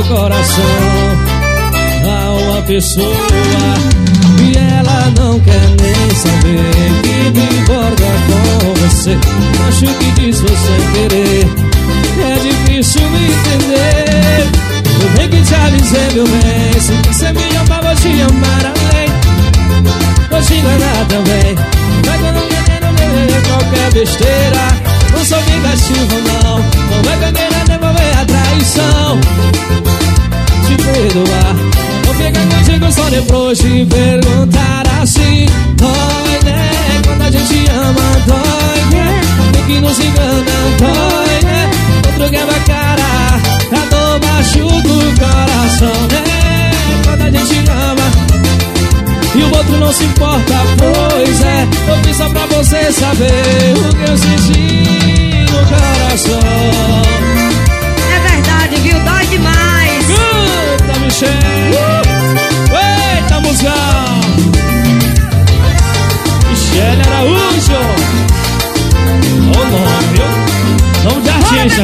coração a uma pessoa e ela não quer nem saber que me importa com você. Acho que diz você querer, é difícil me entender. Eu tenho que te avisar, meu bem, se você me ama, vou te amar além. Vou te enganar também, vai que eu não quero qualquer besteira. Não sou vingativo não, não vai querer devolver a traição. Te perdoar, vou ficar contigo só depois de perguntar assim. Dói, né? Quando a gente ama, dói, né? Tem que nos engana, dói, né? Outro quebra a cara, a dor machuca o coração, né? Quando a gente ama e o outro não se importa, pois é. Eu fiz só pra você saber o que eu senti no coração. É verdade, viu? Dói demais. Canta, Michelle. Eita, musão. Michelle Araújo. O nome, viu? Nome de artista,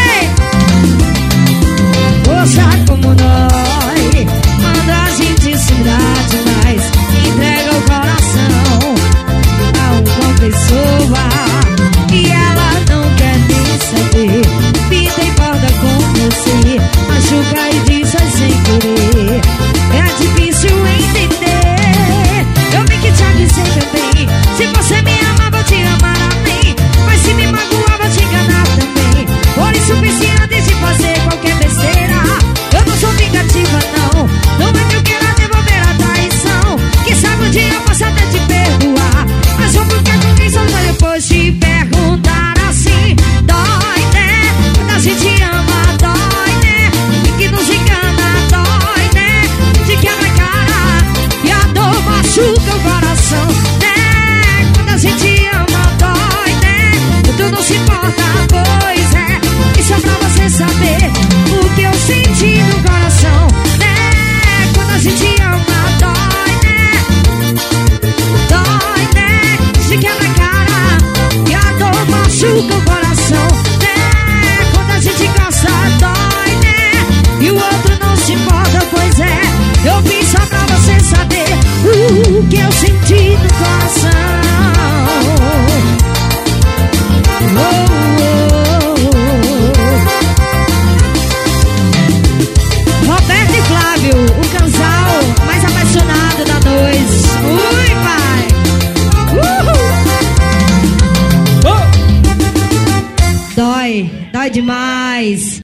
viu? Poxa, como dói quando a gente se dá demais, entrega o coração a uma pessoa e ela não quer nem saber. Pinta e borda com você, machuca e diz sem querer. É difícil entender. Eu vi que te avisei também. Se você me ama, vou te amar além. Mas se me magoar, vou te enganar também. Por isso pense antes de fazer qualquer besteira. Eu não sou vingativa não, não é que eu quero devolver a traição. Quem sabe um dia eu posso até te perdoar, mas só porque com quem só depois te perguntar assim. Dói, né? Quando a gente ama, dói, né? E que nos engana, dói, né? De quebra a cara e a dor machuca o coração, né? Quando a gente ama, dói, né? Tu não se importa, pois é. Isso é pra você saber o que eu senti no coração, né? Quando a gente ama, dói, né? Dói, né? De quebra a cara e a dor machuca o coração, né? Quando a gente gosta, dói, né? E o outro não se importa, pois é. Eu fiz só pra você saber o que eu senti no coração. Roberto e Flávio, o casal mais apaixonado da noite. Ui, pai! Dói demais.